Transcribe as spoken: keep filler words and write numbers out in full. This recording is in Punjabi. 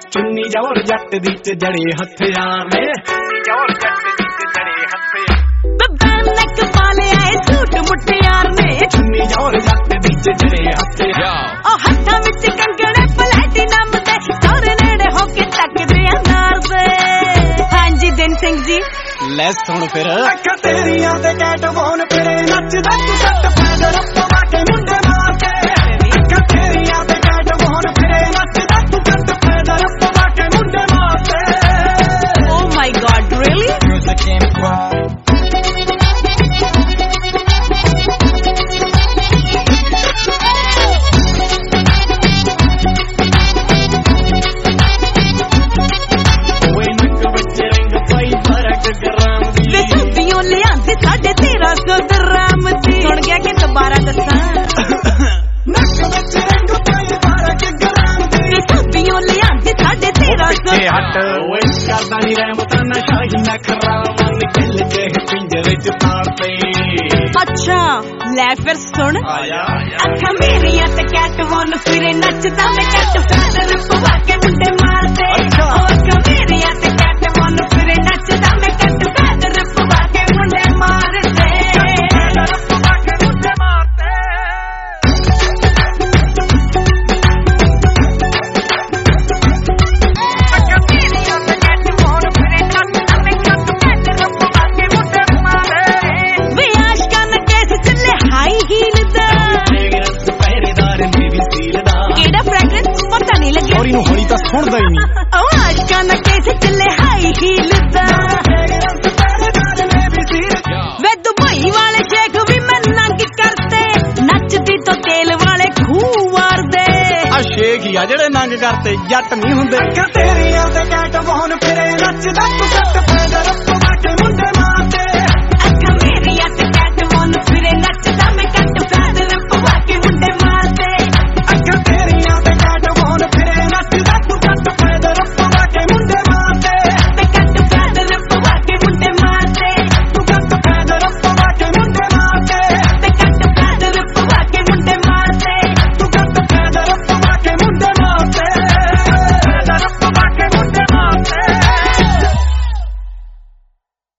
ਚੁੰਨੀ ਜੋਰ ਜੱਟ ਦੀ ਚ ਜੜੇ ਹਥਿਆਰ ਨੇ ਜੋਰ ਜੱਟ ਦੀ ਚ ਜੜੇ ਹਥਿਆਰ ਬੱਬਾ ਨੱਕ ਪਾਲੇ ਆਏ ਝੂਠ ਮੁੱਠਿਆਰ ਨੇ ਚੁੰਨੀ ਜੋਰ ਜੱਟ ਦੀ ਚ ਜੜੇ ਹਥਿਆਰ ਉਹ ਹੱਥਾਂ ਵਿੱਚ ਕੰਗਣੇ ਪਲੈਟੀਨਮ ਦੇ ਸਾਰੇ ਨੇੜੇ ਹੋ ਕੇ ਤੱਕਦੇ ਆ ਨਾਰ ਦੇ ਹਾਂਜੀ ਦਿਨ ਸਿੰਘ ਜੀ ਲੈ ਸੁਣ ਫਿਰ ਅੱਖਾਂ ਤੇਰੀਆਂ ਤੇ ਕੈਟ ਬੋਨ ਫਿਰੇ ਨੱਚਦਾ ਤੂੰ ਸੱਟ ਪੈਦਰ ਪਵਾ ਕੇ ਮੁੰਡੇ ਮਾਰਦੇ ਅੱਖਾਂ ਤੇਰੀਆਂ ਤੇ ਕੈਟ ਬੋਨ ਫਿਰੇ ਨੱਚਦਾ ਤੂੰ ਸੱਟ ਪੈਦਰ ਪਵਾ ਕੇ ਮੁੰਡੇ ਮਾਰਦੇ oh my God really Music came from ਸਾਡੇ ਤੇਰਾ ਸੌ ਦਰਾਮ ਦੀ ਸੁਣ ਗਿਆ ਕਿ ਦੁਬਾਰਾ ਦੱਸਾਂ ਨੱਕ ਵਿੱਚ ਰੰਗ ਪਾਈ ਬਾਰਾ ਕਿ ਗਰਾਮ ਦੀ ਸਭੀਓ ਲਿਆਂਦੀ ਸਾਡੇ ਤੇਰਾ ਸੌ ਹੱਟ ਓਏ ਕਰਦਾ ਨਹੀਂ ਰਹਿਮ ਤਾਂ ਨਸ਼ਾ ਹੀ ਨਾ ਖਰਾਵਾਂ ਨਿਕਲ ਕੇ ਪਿੰਜਰੇ ਚ ਤਾਰਤੇ ਅੱਛਾ ਲੈ ਫਿਰ ਸੁਣ ਆਇਆ ਅੱਖਾਂ ਮੇਰੀਆਂ ਤੇ ਕੈਟ ਵਨ ਫਿਰੇ ਨੱਚਦਾ ਮੈਂ ਕੈਟ ਫੈਦਰ ਪਵਾ ਕੇ ਮੁੰਡੇ ਮਾਰਦੇ ਅੱਖਾਂ ਮੇਰੀਆਂ ਤੇ ਕੈਟ ਵਨ ਫਿਰੇ ਨੱਚਦਾ ਮੈਂ ਕੈਟ ਫੈਦਰ ਪਵਾ ਕੇ ਮੁੰਡੇ ਮਾਰਦੇ ਪਵਾ ਕੇ ਮੁੰਡੇ ਮਾਰਦੇ ਅੱਖਾਂ ਮੇਰੀਆਂ ਤੇ ਕੈਟ ਵਨ ਫਿਰੇ ਨੱਚਦਾ ਮੈਂ ਕੈਟ ਫੈਦਰ ਪਵਾ ਕੇ ਮੁੰਡੇ ਮਾਰਦੇ ਵੇ ਆਸ਼ਕਾਂ ਨੇ ਕੇਸ ਚੱਲੇ ਹਾਈ ਹੀਲ ਦਾ ਪਹਿਰੇਦਾਰ ਨੇ ਵੀ ਸੀਲ ਦਾ ਕਿਹੜਾ ਫ੍ਰੈਗਰੈਂਸ ਪਤਾ ਨਹੀਂ ਲੱਗਿਆ ਸੌਰੀ ਨੂੰ ਹੌਲੀ ਤਾਂ ਸੁਣਦਾ ਹੀ ਨਹੀਂ ਉਹ ਆਸ਼ਕਾਂ ਨੇ ਕੇਸ ਚੱਲੇ ਹਾਈ ਹੀਲ ਦਾ ਵੇ ਦੁਬਈ ਵਾਲੇ ਸ਼ੇਖ ਵੀ ਮੈਂ ਨੰਗ ਕਰਤੇ ਨੱਚਦੀ ਤੋਂ ਤੇਲ ਵਾਲੇ ਖੂਹ ਵਾਰਦੇ ਆ ਸ਼ੇਖ ਹੀ ਆ ਜਿਹੜੇ ਨੰਗ ਕਰਤੇ ਜੱਟ ਨਹੀਂ ਹੁੰਦੇ ਅੱਖਾਂ ਤੇਰੀਆਂ ਤੇ ਕੈਟ ਬੋਨ ਫਿਰੇ ਨੱਚਦਾ ਤੂੰ ਸੱਟ